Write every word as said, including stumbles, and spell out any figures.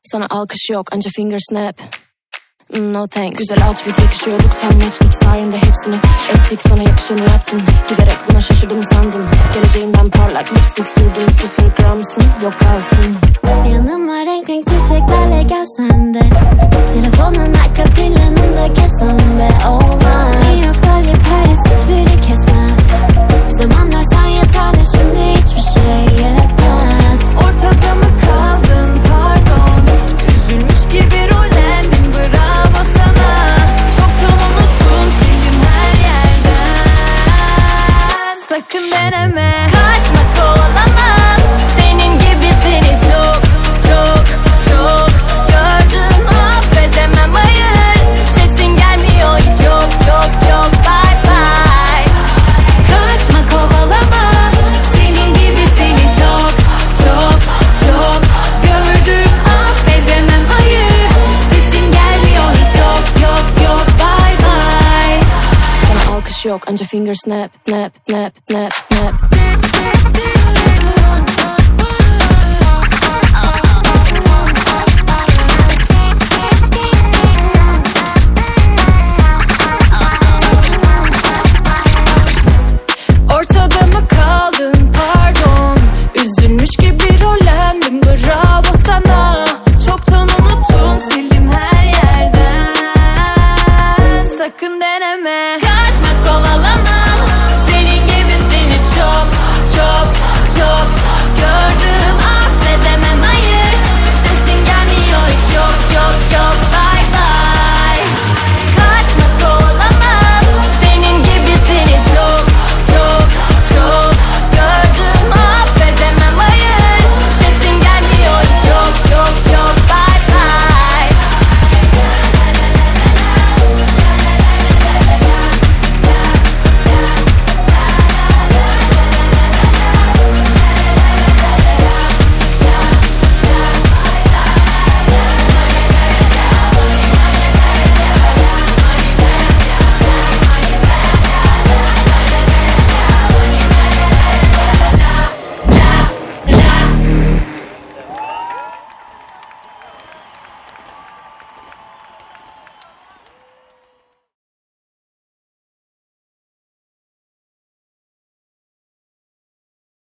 Sana alkış yok anca finger snap. No thanks. Güzel outfit yakışıyorduk, tam matchlik sayende hepsini ettik, sana yakışanı yaptın. Giderek buna şaşırdım sandım. Geleceğinden parlak lipstick sürdüm, sıfır gramsın, yok kalsın. Yanıma renk renk çiçeklerle gelsen de, telefonun arka planında gezsem de olmaz. New York, Bali, Paris hiçbiri kesmez. Bir zamanlar sen yeterli, şimdi hiçbir şey yetmez. Ortada mı kaldın pardon, üzülmüş gibi rollendim, bravo sana. Çoktan unuttum, sildim her yerden. Sakın deneme, kaçma kovalama, senin gibisini çok çok çok gördüm, affedemem hayır. Sesin gelmiyor hiç, yok yok yok, bye bye. Kaçma kovalama, senin gibisini çok çok çok gördüm, affedemem hayır. Sesin gelmiyor hiç, yok yok yok, bye bye. Sana alkış yok anca finger snap, snap, snap, snap, snap.